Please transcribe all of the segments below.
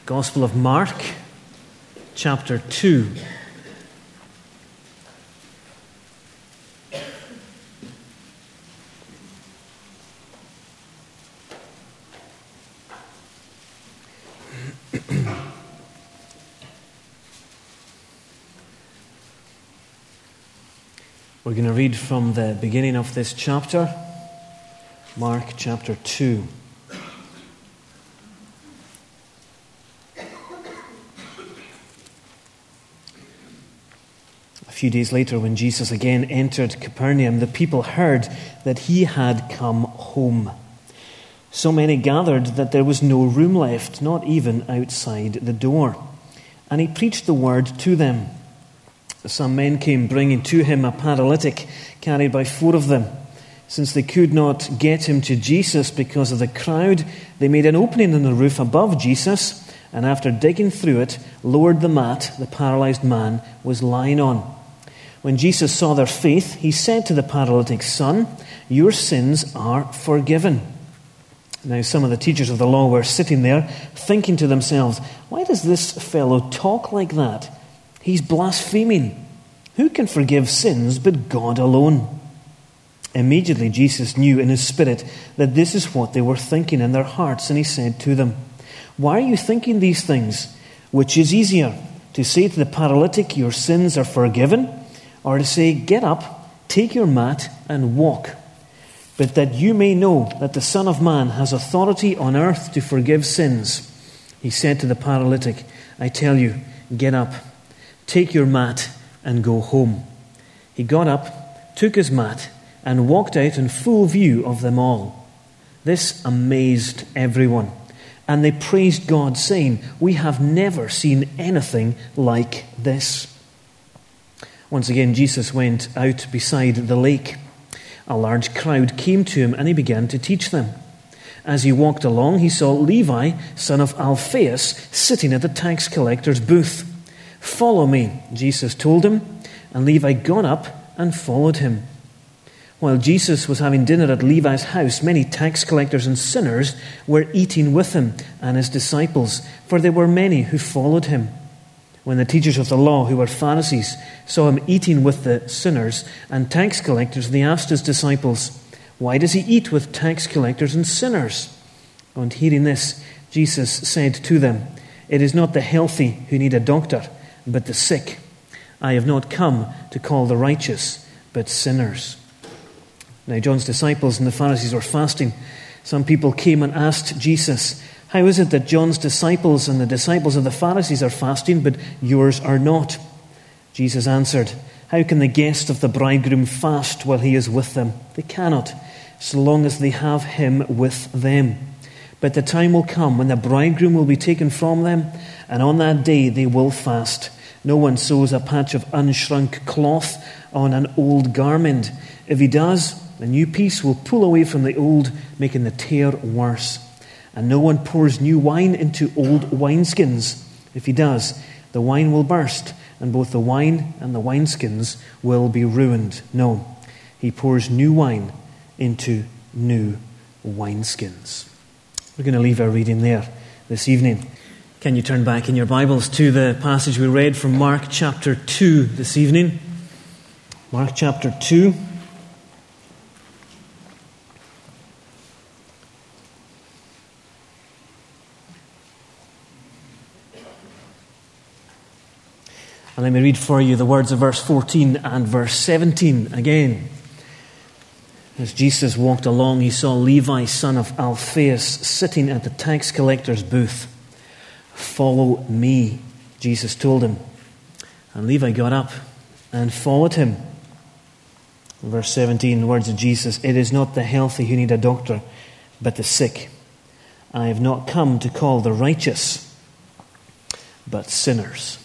Gospel of Mark, chapter 2. We're going to read from the beginning of this chapter, Mark chapter 2. A few days later, when Jesus again entered Capernaum, the people heard that he had come home. So many gathered that there was no room left, not even outside the door. And he preached the word to them. Some men came bringing to him a paralytic carried by 4 of them. Since they could not get him to Jesus because of the crowd, they made an opening in the roof above Jesus, and after digging through it, lowered the mat the paralyzed man was lying on. When Jesus saw their faith, he said to the paralytic, "Son, your sins are forgiven." Now some of the teachers of the law were sitting there, thinking to themselves, "Why does this fellow talk like that? He's blaspheming. Who can forgive sins but God alone?" Immediately Jesus knew in his spirit that this is what they were thinking in their hearts, and he said to them, "Why are you thinking these things? Which is easier, to say to the paralytic, 'Your sins are forgiven,' or to say, 'Get up, take your mat and walk'? But that you may know that the Son of Man has authority on earth to forgive sins," he said to the paralytic, "I tell you, get up, take your mat and go home." He got up, took his mat, and walked out in full view of them all. This amazed everyone, and they praised God, saying, "We have never seen anything like this." Once again, Jesus went out beside the lake. A large crowd came to him, and he began to teach them. As he walked along, he saw Levi, son of Alphaeus, sitting at the tax collector's booth. "Follow me," Jesus told him, and Levi got up and followed him. While Jesus was having dinner at Levi's house, many tax collectors and sinners were eating with him and his disciples, for there were many who followed him. When the teachers of the law, who were Pharisees, saw him eating with the sinners and tax collectors, they asked his disciples, "Why does he eat with tax collectors and sinners?" On hearing this, Jesus said to them, "It is not the healthy who need a doctor, but the sick. I have not come to call the righteous, but sinners." Now John's disciples and the Pharisees were fasting. Some people came and asked Jesus, "How is it that John's disciples and the disciples of the Pharisees are fasting, but yours are not?" Jesus answered, "How can the guest of the bridegroom fast while he is with them? They cannot, so long as they have him with them. But the time will come when the bridegroom will be taken from them, and on that day they will fast. No one sews a patch of unshrunk cloth on an old garment. If he does, a new piece will pull away from the old, making the tear worse. And no one pours new wine into old wineskins. If he does, the wine will burst, and both the wine and the wineskins will be ruined. No, he pours new wine into new wineskins." We're going to leave our reading there this evening. Can you turn back in your Bibles to the passage we read from Mark chapter 2 this evening? Mark chapter 2. And let me read for you the words of verse 14 and verse 17 again. As Jesus walked along, he saw Levi, son of Alphaeus, sitting at the tax collector's booth. "Follow me," Jesus told him. And Levi got up and followed him. Verse 17, the words of Jesus, "It is not the healthy who need a doctor, but the sick. I have not come to call the righteous, but sinners."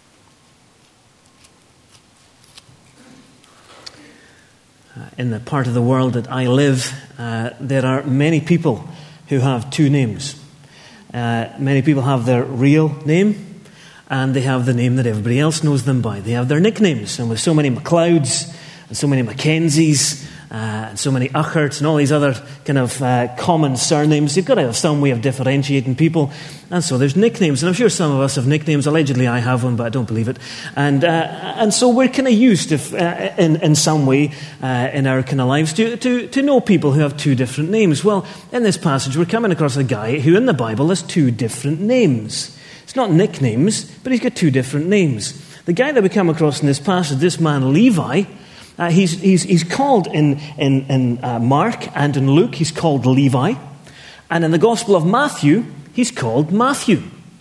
In the part of the world that I live, there are many people who have 2 names. Many people have their real name, and they have the name that everybody else knows them by. They have their nicknames, and with so many MacLeods and so many Mackenzies so many Ucherts and all these other kind of common surnames. You've got to have some way of differentiating people. And so there's nicknames. And I'm sure some of us have nicknames. Allegedly I have one, but I don't believe it. And so we're kind of used to, in some way in our kind of lives to know people who have two different names. Well, in this passage we're coming across a guy who in the Bible has two different names. It's not nicknames, but he's got two different names. The guy that we come across in this passage, this man Levi, he's called in Mark and in Luke, he's called Levi. And in the Gospel of Matthew, he's called Matthew.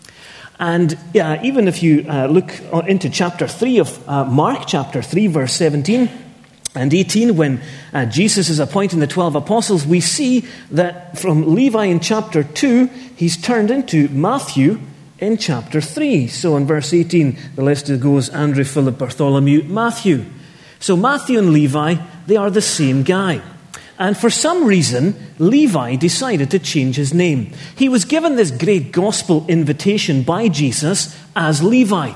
And even if you look into chapter 3 of Mark, chapter 3, verse 17 and 18, when Jesus is appointing the 12 apostles, we see that from Levi in chapter 2, he's turned into Matthew in chapter 3. So in verse 18, the list goes Andrew, Philip, Bartholomew, Matthew. So Matthew and Levi, they are the same guy. And for some reason, Levi decided to change his name. He was given this great gospel invitation by Jesus as Levi.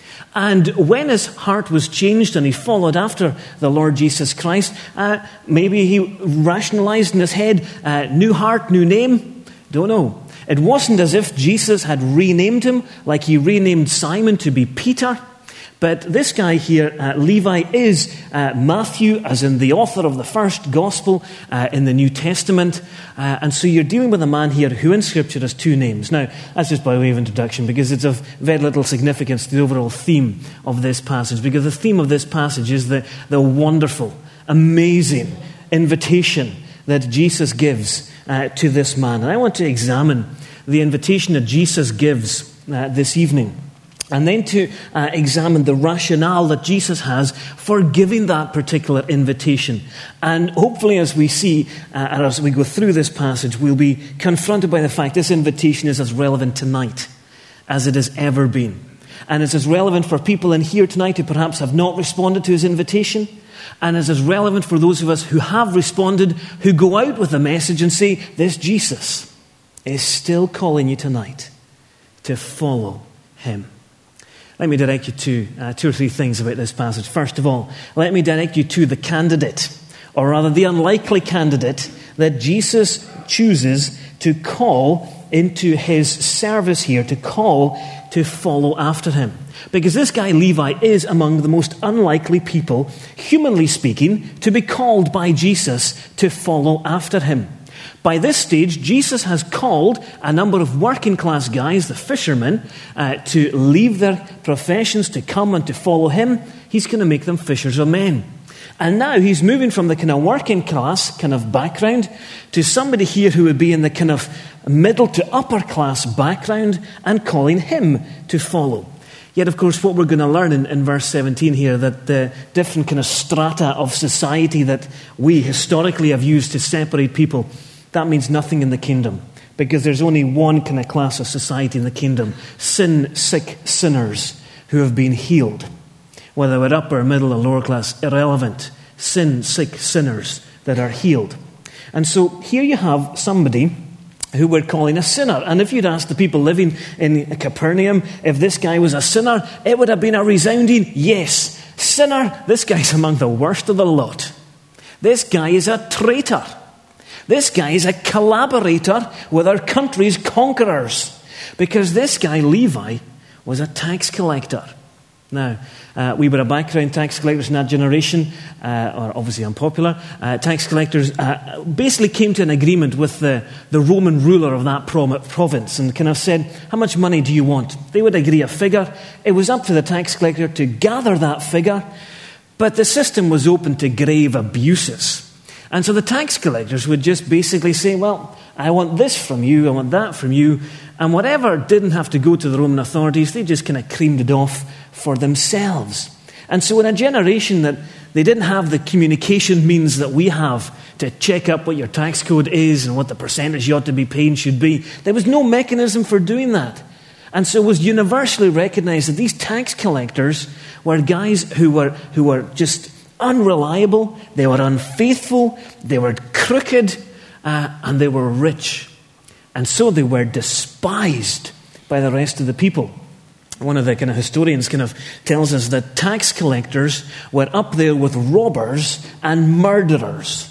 And when his heart was changed and he followed after the Lord Jesus Christ, maybe he rationalized in his head, new heart, new name. Don't know. It wasn't as if Jesus had renamed him like he renamed Simon to be Peter. But this guy here, Levi, is Matthew, as in the author of the first gospel in the New Testament. And so you're dealing with a man here who in Scripture has two names. Now, that's just by way of introduction, because it's of very little significance to the overall theme of this passage. Because the theme of this passage is the wonderful, amazing invitation that Jesus gives to this man. And I want to examine the invitation that Jesus gives this evening. And then to examine the rationale that Jesus has for giving that particular invitation. And hopefully as we see, and as we go through this passage, we'll be confronted by the fact this invitation is as relevant tonight as it has ever been. And it's as relevant for people in here tonight who perhaps have not responded to his invitation. And it's as relevant for those of us who have responded, who go out with the message and say, this Jesus is still calling you tonight to follow him. Let me direct you to two or three things about this passage. First of all, let me direct you to the candidate, or rather the unlikely candidate that Jesus chooses to call into his service here, to call to follow after him. Because this guy Levi is among the most unlikely people, humanly speaking, to be called by Jesus to follow after him. By this stage, Jesus has called a number of working class guys, the fishermen, to leave their professions to come and to follow him. He's going to make them fishers of men. And now he's moving from the kind of working class kind of background to somebody here who would be in the kind of middle to upper class background and calling him to follow. Yet, of course, what we're going to learn in verse 17 here, that the different kind of strata of society that we historically have used to separate people, that means nothing in the kingdom, because there's only one kind of class of society in the kingdom: sin-sick sinners who have been healed. Whether we're upper, middle, or lower class, irrelevant. Sin-sick sinners that are healed. And so here you have somebody who we're calling a sinner. And if you'd asked the people living in Capernaum if this guy was a sinner, it would have been a resounding yes. Sinner, this guy's among the worst of the lot. This guy is a traitor. This guy is a collaborator with our country's conquerors, because this guy, Levi, was a tax collector. Now, we were a background tax collectors in that generation, or obviously unpopular. Tax collectors basically came to an agreement with the Roman ruler of that province and kind of said, how much money do you want? They would agree a figure. It was up to the tax collector to gather that figure, but the system was open to grave abuses. And so the tax collectors would just basically say, well, I want this from you, I want that from you. And whatever didn't have to go to the Roman authorities, they just kind of creamed it off for themselves. And so in a generation that they didn't have the communication means that we have to check up what your tax code is and what the percentage you ought to be paying should be, there was no mechanism for doing that. And so it was universally recognized that these tax collectors were guys who were just unreliable, they were unfaithful, they were crooked, and they were rich. And so they were despised by the rest of the people. One of the kind of historians kind of tells us that tax collectors were up there with robbers and murderers.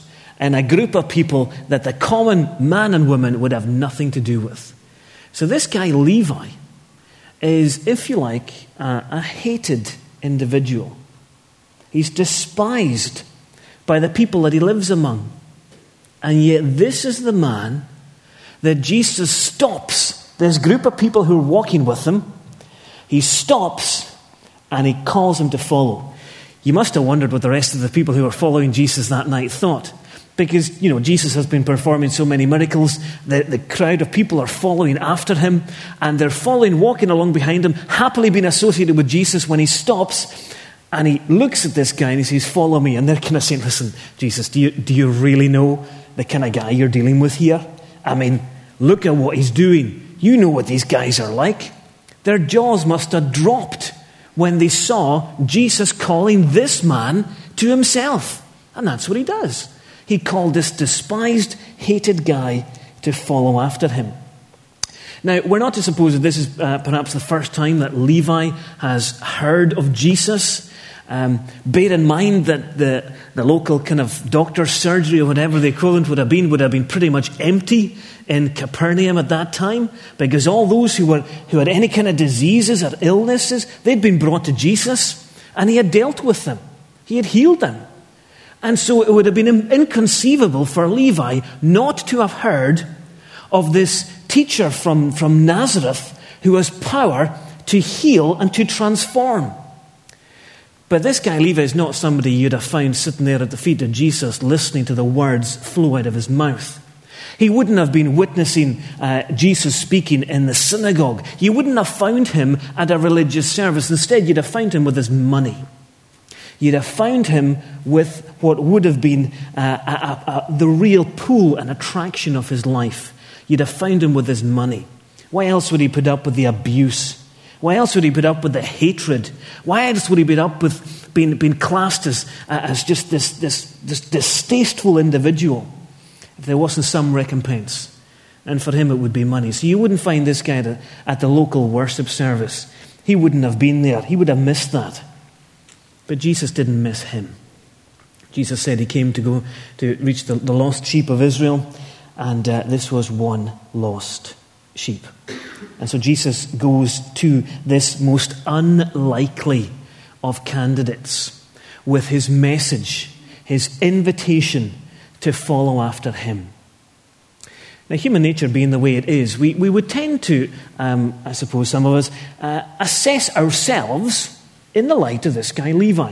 in a group of people that the common man and woman would have nothing to do with. So this guy, Levi, is, if you like, a hated individual. He's despised by the people that he lives among. And yet this is the man that Jesus stops this group of people who are walking with him. He stops and he calls them to follow. You must have wondered what the rest of the people who were following Jesus that night thought. Because, Jesus has been performing so many miracles. The crowd of people are following after him. And they're following, walking along behind him, happily being associated with Jesus when he stops. And he looks at this guy and he says, follow me. And they're kind of saying, listen, Jesus, do you really know the kind of guy you're dealing with here? I mean, look at what he's doing. You know what these guys are like. Their jaws must have dropped when they saw Jesus calling this man to himself. And that's what he does. He called this despised, hated guy to follow after him. Now, we're not to suppose that this is perhaps the first time that Levi has heard of Jesus. Bear in mind that the local kind of doctor's surgery or whatever the equivalent would have been pretty much empty in Capernaum at that time, because all those who had any kind of diseases or illnesses, they'd been brought to Jesus, and he had dealt with them. He had healed them. And so it would have been inconceivable for Levi not to have heard of this teacher from Nazareth who has power to heal and to transform. But this guy, Levi, is not somebody you'd have found sitting there at the feet of Jesus listening to the words flow out of his mouth. He wouldn't have been witnessing Jesus speaking in the synagogue. You wouldn't have found him at a religious service. Instead, you'd have found him with his money. You'd have found him with what would have been the real pull and attraction of his life. You'd have found him with his money. Why else would he put up with the abuse? Why else would he put up with the hatred? Why else would he put up with being classed as just this distasteful individual if there wasn't some recompense? And for him it would be money. So you wouldn't find this guy at the local worship service. He wouldn't have been there. He would have missed that. But Jesus didn't miss him. Jesus said he came to go to reach the lost sheep of Israel, and this was one lost sheep. And so Jesus goes to this most unlikely of candidates with his message, his invitation to follow after him. Now, human nature being the way it is, we would tend to, I suppose some of us, assess ourselves in the light of this guy, Levi.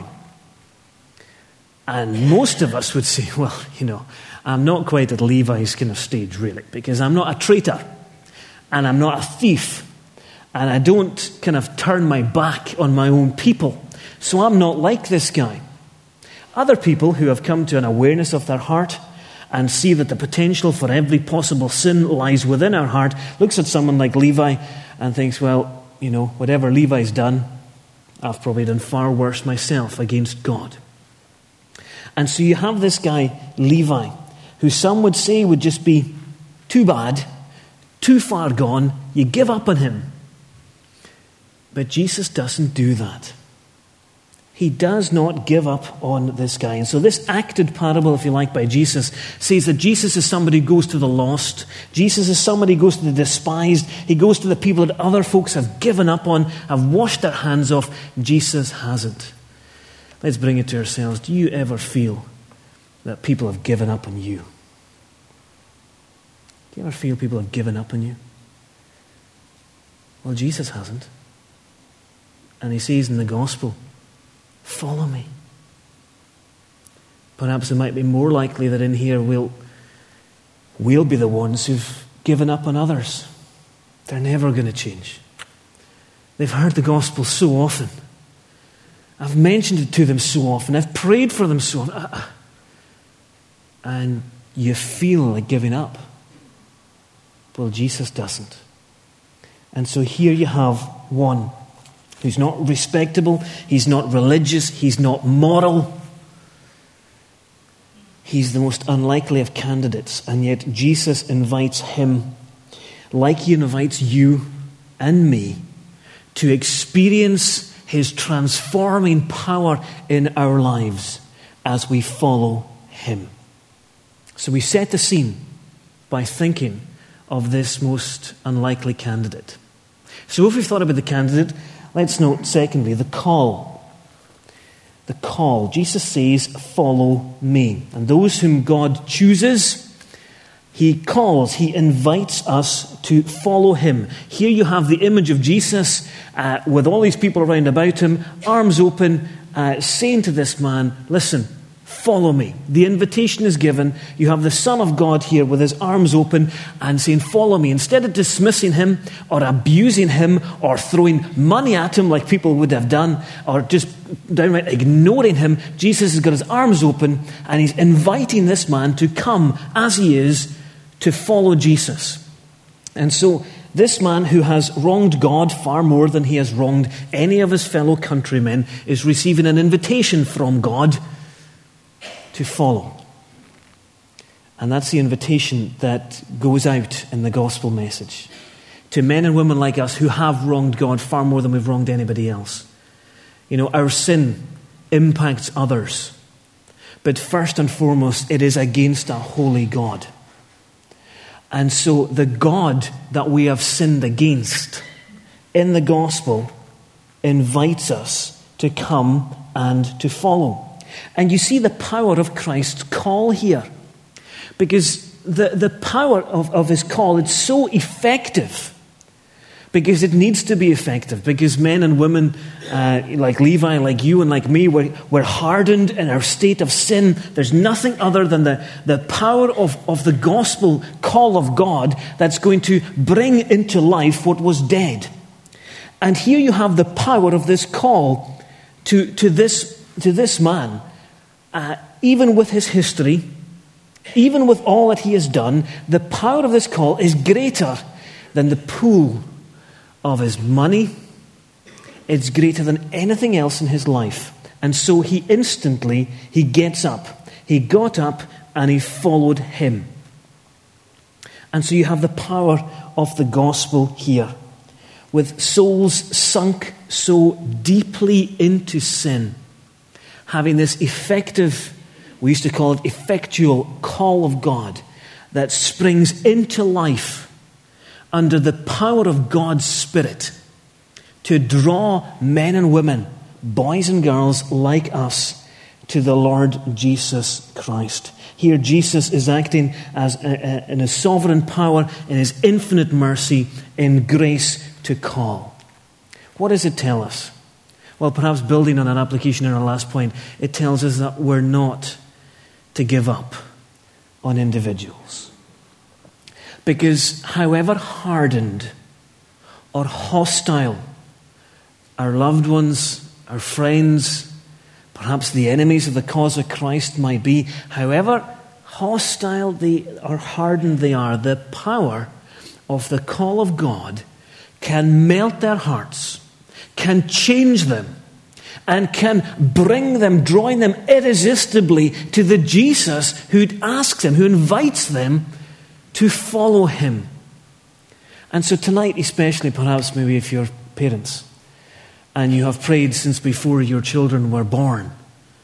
And most of us would say, well, I'm not quite at Levi's kind of stage, really, because I'm not a traitor, and I'm not a thief, and I don't kind of turn my back on my own people, so I'm not like this guy. Other people who have come to an awareness of their heart and see that the potential for every possible sin lies within our heart, looks at someone like Levi and thinks, well, whatever Levi's done, I've probably done far worse myself against God. And so you have this guy, Levi, who some would say would just be too bad, too far gone, you give up on him. But Jesus doesn't do that. He does not give up on this guy. And so this acted parable, if you like, by Jesus says that Jesus is somebody who goes to the lost. Jesus is somebody who goes to the despised. He goes to the people that other folks have given up on, have washed their hands off. Jesus hasn't. Let's bring it to ourselves. Do you ever feel that people have given up on you? Do you ever feel people have given up on you? Well, Jesus hasn't. And he says in the gospel, follow me. Perhaps it might be more likely that in here we'll be the ones who've given up on others. They're never going to change. They've heard the gospel so often. I've mentioned it to them so often. I've prayed for them so often. And you feel like giving up. Well, Jesus doesn't. And so here you have one who's not respectable, he's not religious, he's not moral. He's the most unlikely of candidates, and yet Jesus invites him, like he invites you and me, to experience his transforming power in our lives as we follow him. So we set the scene by thinking of this most unlikely candidate. So if we've thought about the candidate, let's note, secondly, the call. The call. Jesus says, "Follow me." And those whom God chooses, he calls, he invites us to follow him. Here you have the image of Jesus with all these people around about him, arms open, saying to this man, "Listen, follow me." The invitation is given. You have the Son of God here with his arms open and saying, "Follow me." Instead of dismissing him or abusing him or throwing money at him like people would have done or just downright ignoring him, Jesus has got his arms open and he's inviting this man to come as he is to follow Jesus. And so this man who has wronged God far more than he has wronged any of his fellow countrymen is receiving an invitation from God to follow. And that's the invitation that goes out in the gospel message to men and women like us who have wronged God far more than we've wronged anybody else. You know, our sin impacts others, but first and foremost, it is against a holy God. And so the God that we have sinned against in the gospel invites us to come and to follow. And you see the power of Christ's call here. Because the power of his call, it's so effective. Because it needs to be effective. Because men and women like Levi, like you and like me, we're hardened in our state of sin. There's nothing other than the power of the gospel call of God that's going to bring into life what was dead. And here you have the power of this call to this man, even with his history, even with all that he has done, the power of this call is greater than the pool of his money. It's greater than anything else in his life. And so he gets up. He got up and he followed him. And so you have the power of the gospel here. With souls sunk so deeply into sin, having this effective, we used to call it effectual call of God that springs into life under the power of God's Spirit to draw men and women, boys and girls like us, to the Lord Jesus Christ. Here Jesus is acting as in his sovereign power, in his infinite mercy, in grace to call. What does it tell us? Well, perhaps building on an application in our last point, it tells us that we're not to give up on individuals. Because however hardened or hostile our loved ones, our friends, perhaps the enemies of the cause of Christ might be, however hostile or hardened they are, the power of the call of God can melt their hearts, can change them, and can bring them, drawing them irresistibly to the Jesus who asks them, who invites them to follow him. And so tonight, especially, perhaps maybe if you're parents and you have prayed since before your children were born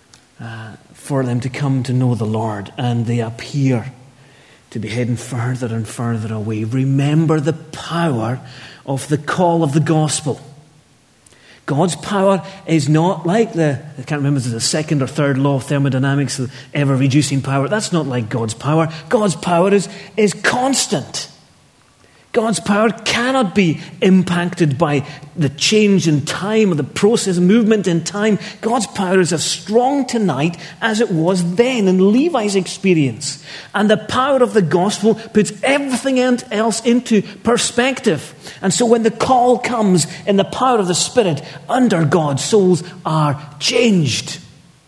for them to come to know the Lord, and they appear to be heading further and further away, remember the power of the call of the gospel. God's power is not like I can't remember if it's the second or third law of thermodynamics, the ever-reducing power. That's not like God's power. God's power is constant. God's power cannot be impacted by the change in time or the process, movement in time. God's power is as strong tonight as it was then in Levi's experience. And the power of the gospel puts everything else into perspective. And so when the call comes in the power of the Spirit, under God, souls are changed.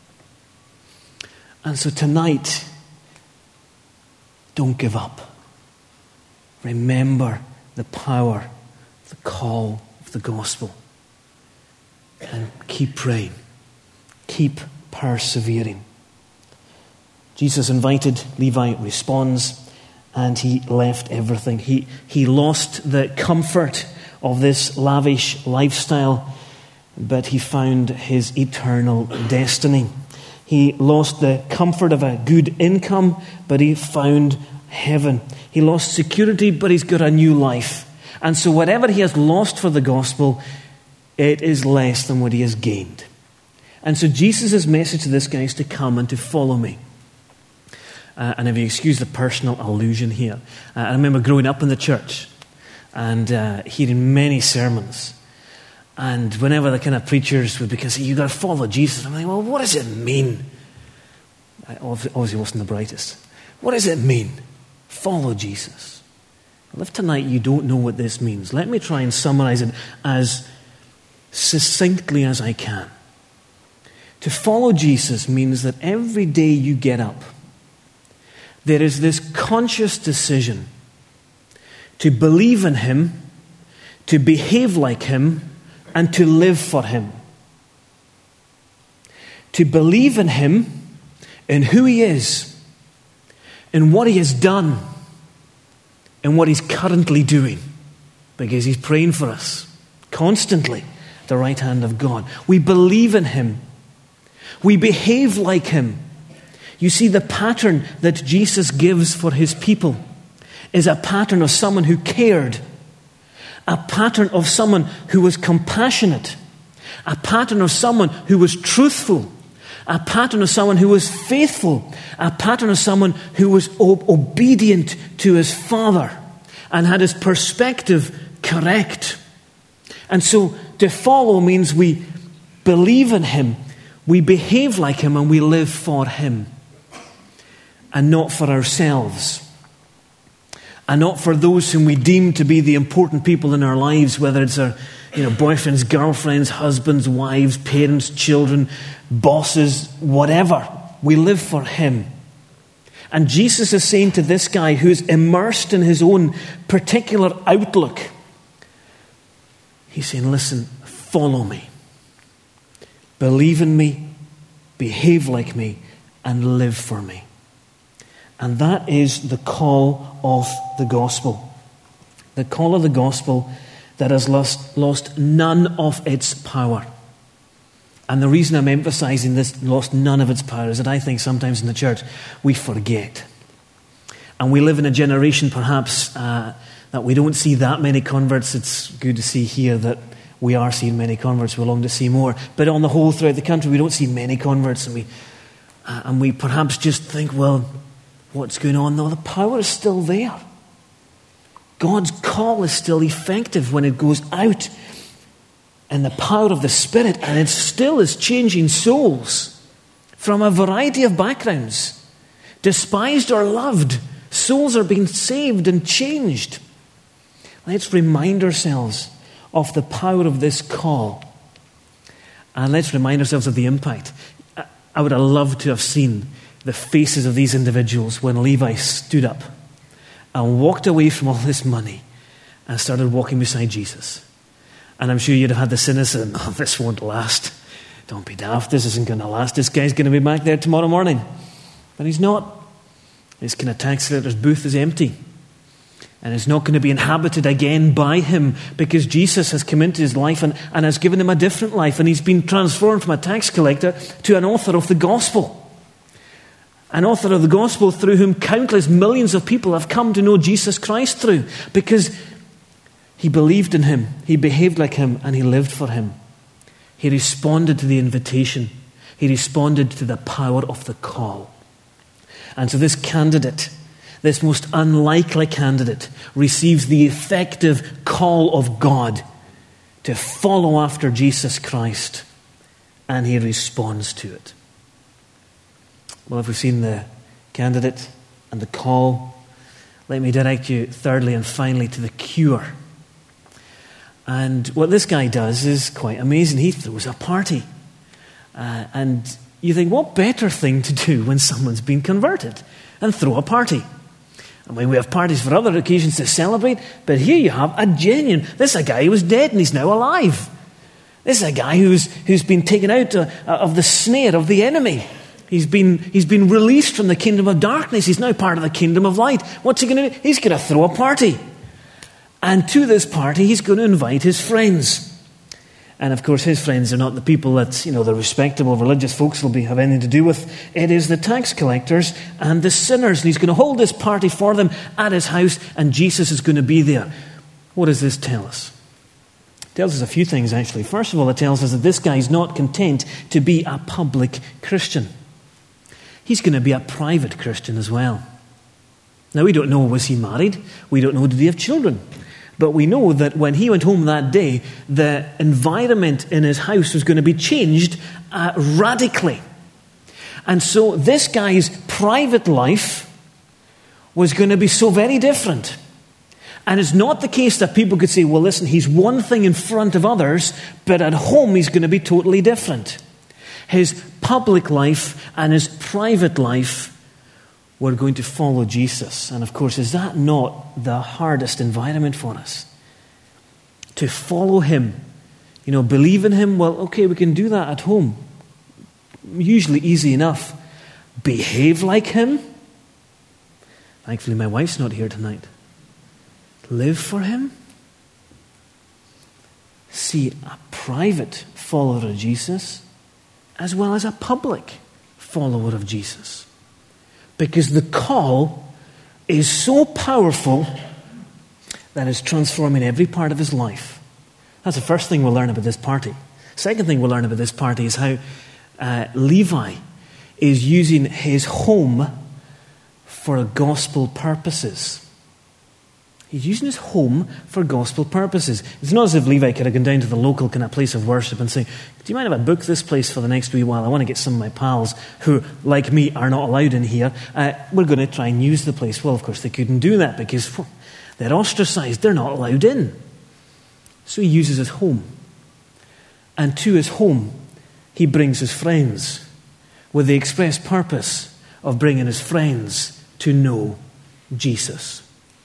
And so tonight, don't give up. Remember the power, the call of the gospel. And keep praying. Keep persevering. Jesus invited, Levi responds, and he left everything. He lost the comfort of this lavish lifestyle, but he found his eternal destiny. He lost the comfort of a good income, but he found heaven. He lost security, but he's got a new life. And so whatever he has lost for the gospel, it is less than what he has gained. And so Jesus' message to this guy is to come and to follow me. And if you excuse the personal allusion here, I remember growing up in the church and hearing many sermons. And whenever the kind of preachers would be saying, you've got to follow Jesus, I'm like, well, what does it mean? I obviously wasn't the brightest. What does it mean? Follow Jesus. Well, if tonight you don't know what this means, let me try and summarize it as succinctly as I can. To follow Jesus means that every day you get up, there is this conscious decision to believe in him, to behave like him, and to live for him. To believe in him, in who he is, in what he has done, in what he's currently doing, because he's praying for us constantly at the right hand of God. We believe in him. We behave like him. You see, the pattern that Jesus gives for his people is a pattern of someone who cared, a pattern of someone who was compassionate, a pattern of someone who was truthful, a pattern of someone who was faithful, a pattern of someone who was obedient to his Father and had his perspective correct. And so to follow means we believe in him, we behave like him, and we live for him. And not for ourselves. And not for those whom we deem to be the important people in our lives, whether it's our boyfriends, girlfriends, husbands, wives, parents, children, bosses, whatever. We live for him. And Jesus is saying to this guy who's immersed in his own particular outlook, he's saying, listen, follow me. Believe in me, behave like me, and live for me. And that is the call of the gospel. The call of the gospel that has lost none of its power. And the reason I'm emphasizing this, lost none of its power, is that I think sometimes in the church we forget. And we live in a generation perhaps that we don't see that many converts. It's good to see here that we are seeing many converts. We long to see more. But on the whole, throughout the country, we don't see many converts. And we perhaps just think, well, what's going on? No, the power is still there. God's call is still effective when it goes out in the power of the Spirit, and it still is changing souls from a variety of backgrounds. Despised or loved, souls are being saved and changed. Let's remind ourselves of the power of this call, and let's remind ourselves of the impact. I would have loved to have seen the faces of these individuals when Levi stood up and walked away from all this money and started walking beside Jesus. And I'm sure you'd have had the cynicism, oh, this won't last. Don't be daft, this isn't going to last. This guy's going to be back there tomorrow morning. But he's not. His kind of tax collector's booth is empty. And it's not going to be inhabited again by him, because Jesus has come into his life and has given him a different life. And he's been transformed from a tax collector to an author of the gospel. An author of the gospel through whom countless millions of people have come to know Jesus Christ through, because he believed in him, he behaved like him, and he lived for him. He responded to the invitation. He responded to the power of the call. And so this candidate, this most unlikely candidate, receives the effective call of God to follow after Jesus Christ, and he responds to it. Well, if we've seen the candidate and the call, let me direct you thirdly and finally to the cure. And what this guy does is quite amazing. He throws a party. And you think, what better thing to do when someone's been converted than throw a party? I mean, we have parties for other occasions to celebrate, but here you have a genuine, this is a guy who was dead and he's now alive. This is a guy who's been taken out of the snare of the enemy. He's been released from the kingdom of darkness. He's now part of the kingdom of light. What's he going to do? He's going to throw a party. And to this party, he's going to invite his friends. And of course, his friends are not the people that, the respectable religious folks will have anything to do with. It is the tax collectors and the sinners. And he's going to hold this party for them at his house, and Jesus is going to be there. What does this tell us? It tells us a few things, actually. First of all, it tells us that this guy is not content to be a public Christian. He's going to be a private Christian as well. Now, we don't know, was he married? We don't know, did he have children? But we know that when he went home that day, the environment in his house was going to be changed radically. And so this guy's private life was going to be so very different. And it's not the case that people could say, well, listen, he's one thing in front of others, but at home he's going to be totally different. His public life and his private life were going to follow Jesus. And of course, is that not the hardest environment for us? To follow him, believe in him, well, okay, we can do that at home. Usually easy enough. Behave like him. Thankfully, my wife's not here tonight. Live for him. See a private follower of Jesus as well as a public follower of Jesus. Because the call is so powerful that it's transforming every part of his life. That's the first thing we'll learn about this party. Second thing we'll learn about this party is how Levi is using his home for gospel purposes. He's using his home for gospel purposes. It's not as if Levi could have gone down to the local kind of place of worship and say, do you mind if I book this place for the next wee while? I want to get some of my pals who, like me, are not allowed in here. We're going to try and use the place. Well, of course, they couldn't do that because they're ostracized. They're not allowed in. So he uses his home. And to his home, he brings his friends with the express purpose of bringing his friends to know Jesus.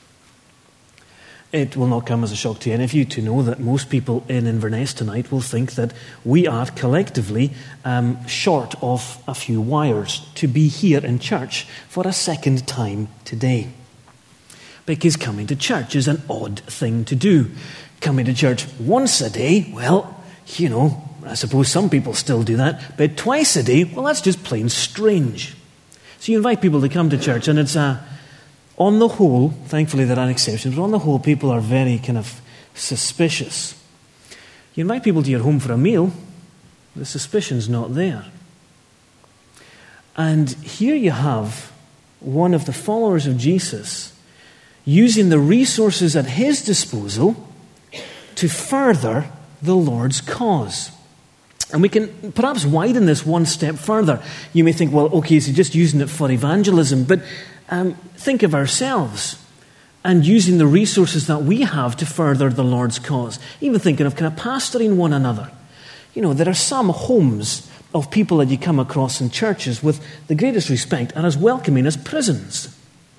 It will not come as a shock to any of you to know that most people in Inverness tonight will think that we are collectively short of a few wires to be here in church for a second time today. Because coming to church is an odd thing to do. Coming to church once a day, well, I suppose some people still do that, but twice a day, well, that's just plain strange. So you invite people to come to church, and it's on the whole, thankfully there are exceptions, but on the whole, people are very kind of suspicious. You invite people to your home for a meal, the suspicion's not there. And here you have one of the followers of Jesus using the resources at his disposal to further the Lord's cause. And we can perhaps widen this one step further. You may think, well, okay, is he just using it for evangelism? But think of ourselves and using the resources that we have to further the Lord's cause. Even thinking of kind of pastoring one another. There are some homes of people that you come across in churches with the greatest respect and as welcoming as prisons.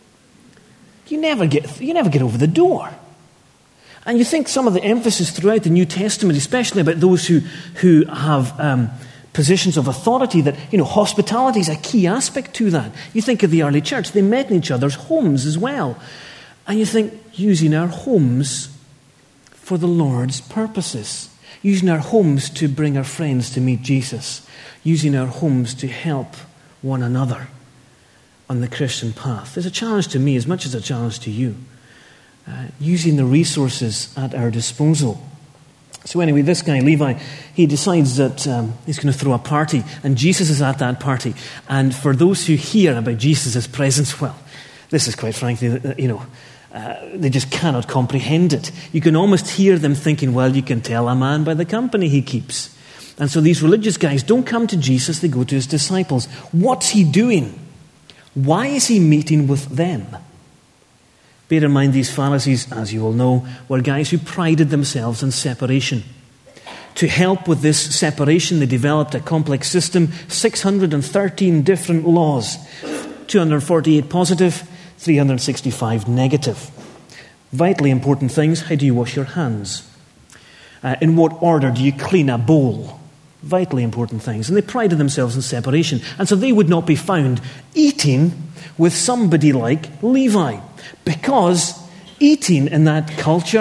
You never get over the door. And you think some of the emphasis throughout the New Testament, especially about those who have positions of authority, that, hospitality is a key aspect to that. You think of the early church, they met in each other's homes as well. And you think, using our homes for the Lord's purposes. Using our homes to bring our friends to meet Jesus. Using our homes to help one another on the Christian path. There's a challenge to me as much as a challenge to you. Using the resources at our disposal. So anyway, this guy, Levi, he decides that he's going to throw a party, and Jesus is at that party. And for those who hear about Jesus' presence, well, this is quite frankly, they just cannot comprehend it. You can almost hear them thinking, well, you can tell a man by the company he keeps. And so these religious guys don't come to Jesus, they go to his disciples. What's he doing? Why is he meeting with them? Bear in mind, these Pharisees, as you all know, were guys who prided themselves on separation. To help with this separation, they developed a complex system, 613 different laws, 248 positive, 365 negative. Vitally important things: how do you wash your hands? In what order do you clean a bowl? Vitally important things. And they prided themselves on separation. And so they would not be found eating with somebody like Levi. Because eating in that culture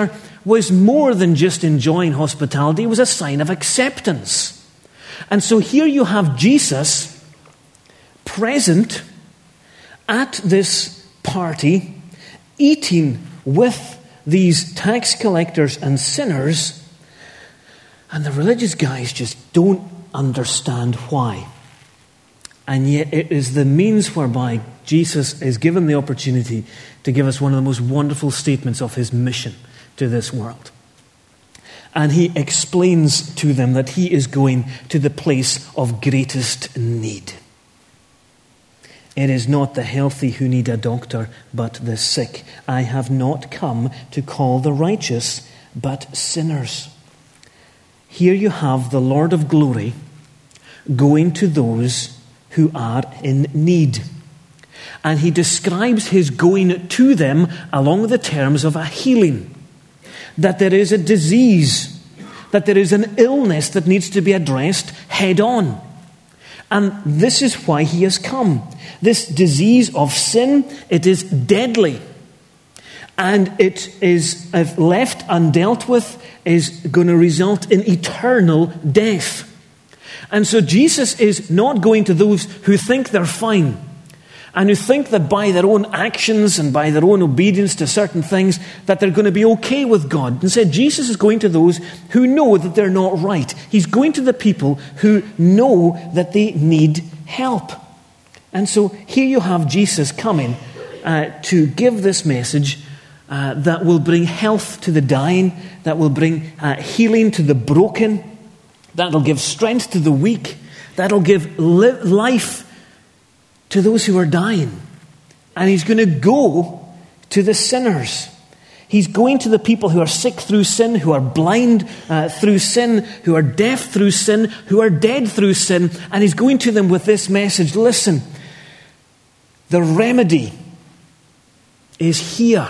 was more than just enjoying hospitality. It was a sign of acceptance. And so here you have Jesus present at this party, eating with these tax collectors and sinners, and the religious guys just don't understand why. And yet it is the means whereby Jesus is given the opportunity to give us one of the most wonderful statements of his mission to this world. And he explains to them that he is going to the place of greatest need. It is not the healthy who need a doctor, but the sick. I have not come to call the righteous, but sinners. Here you have the Lord of glory going to those who are in need. And he describes his going to them along the terms of a healing. That there is a disease, that there is an illness that needs to be addressed head on. And this is why he has come. This disease of sin, it is deadly. And it is, if left undealt with, is going to result in eternal death. And so Jesus is not going to those who think they're fine and who think that by their own actions and by their own obedience to certain things that they're going to be okay with God. Instead, Jesus is going to those who know that they're not right. He's going to the people who know that they need help. And so here you have Jesus coming to give this message that will bring health to the dying, that will bring healing to the broken, that will give strength to the weak, that will give life to those who are dying. And he's going to go to the sinners. He's going to the people who are sick through sin, who are blind through sin, who are deaf through sin, who are dead through sin. And he's going to them with this message. Listen, the remedy is here.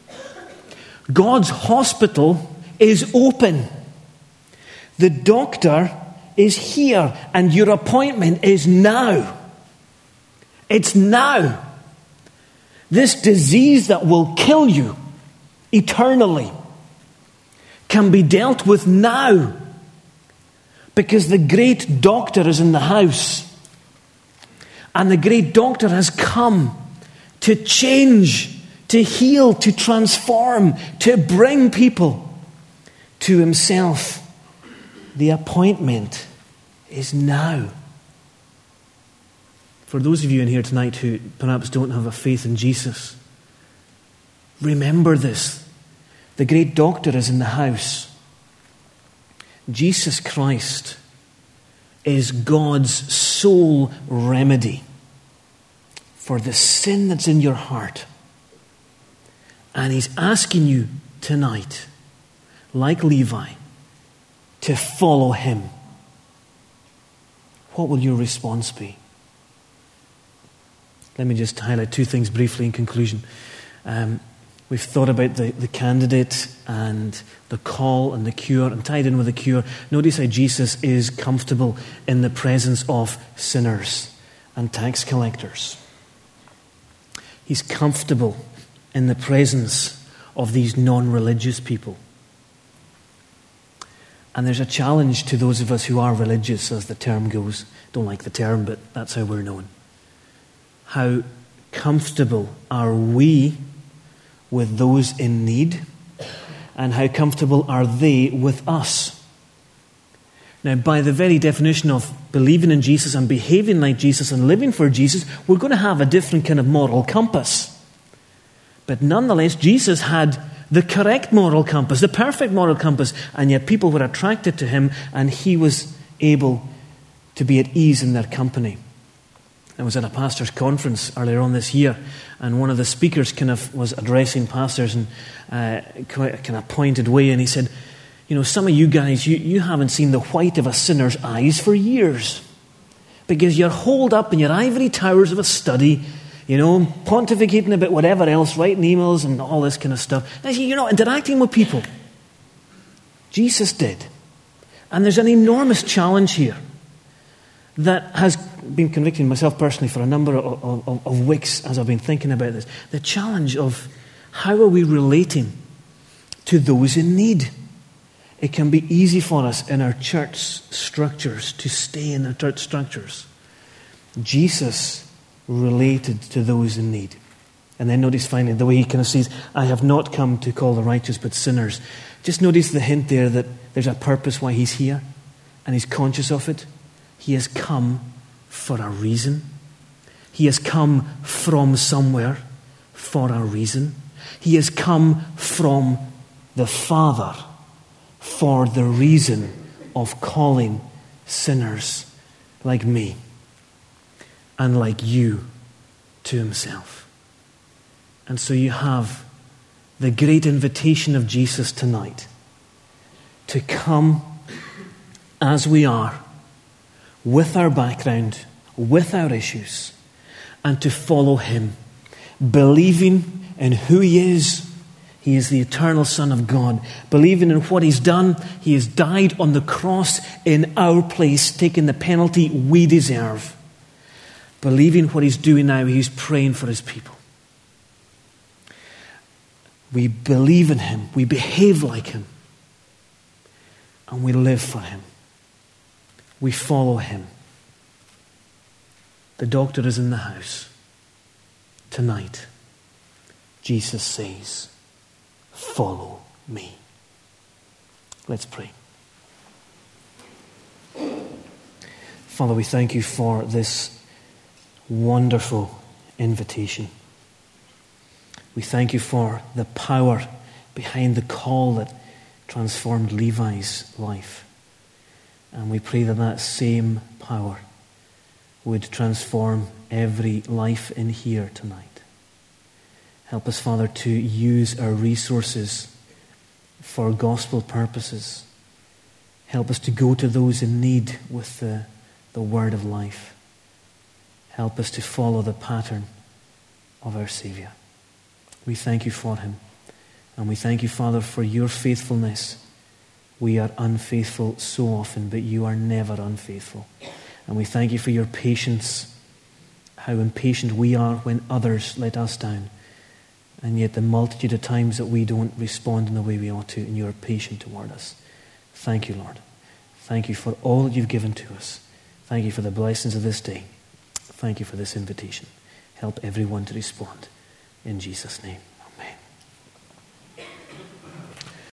God's hospital is open. The doctor is here, and your appointment is now. It's now. This disease that will kill you eternally can be dealt with now, because the great doctor is in the house. And the great doctor has come to change, to heal, to transform, to bring people to himself. The appointment is now. For those of you in here tonight who perhaps don't have a faith in Jesus, remember this. The great doctor is in the house. Jesus Christ is God's sole remedy for the sin that's in your heart. And he's asking you tonight, like Levi, to follow him. What will your response be? Let me just highlight two things briefly in conclusion. We've thought about the candidate and the call and the cure, and tied in with the cure, notice how Jesus is comfortable in the presence of sinners and tax collectors. He's comfortable in the presence of these non-religious people. And there's a challenge to those of us who are religious, as the term goes. Don't like the term, but that's how we're known. How comfortable are we with those in need? And how comfortable are they with us? Now, by the very definition of believing in Jesus and behaving like Jesus and living for Jesus, we're going to have a different kind of moral compass. But nonetheless, Jesus had the correct moral compass, the perfect moral compass, and yet people were attracted to him, and he was able to be at ease in their company. I was at a pastor's conference earlier on this year, and one of the speakers was addressing pastors in quite a pointed way, and he said, you know, some of you guys, you haven't seen the white of a sinner's eyes for years, because you're holed up in your ivory towers of a study, you know, pontificating about whatever else, writing emails and all this kind of stuff. And you're not interacting with people. Jesus did. And there's an enormous challenge here that has been convicting myself personally for a number of weeks as I've been thinking about this. The challenge of how are we relating to those in need. It can be easy for us in our church structures to stay in our church structures. Jesus related to those in need. And then notice finally the way he kind of says, I have not come to call the righteous but sinners. Just notice the hint there that there's a purpose why he's here, and he's conscious of it. He has come for a reason. He has come from somewhere for a reason. He has come from the Father for the reason of calling sinners like me and like you to himself. And so you have the great invitation of Jesus tonight to come as we are, with our background, with our issues, and to follow him, believing in who he is. He is the eternal Son of God. Believing in what he's done, he has died on the cross in our place, taking the penalty we deserve. Believing what he's doing now, he's praying for his people. We believe in him, we behave like him, and we live for him. We follow him. The doctor is in the house. Tonight, Jesus says, follow me. Let's pray. Father, we thank you for this wonderful invitation. We thank you for the power behind the call that transformed Levi's life. And we pray that that same power would transform every life in here tonight. Help us, Father, to use our resources for gospel purposes. Help us to go to those in need with the word of life. Help us to follow the pattern of our Savior. We thank you for him. And we thank you, Father, for your faithfulness. We are unfaithful so often, but you are never unfaithful. And we thank you for your patience, how impatient we are when others let us down. And yet the multitude of times that we don't respond in the way we ought to, and you are patient toward us. Thank you, Lord. Thank you for all that you've given to us. Thank you for the blessings of this day. Thank you for this invitation. Help everyone to respond. In Jesus' name.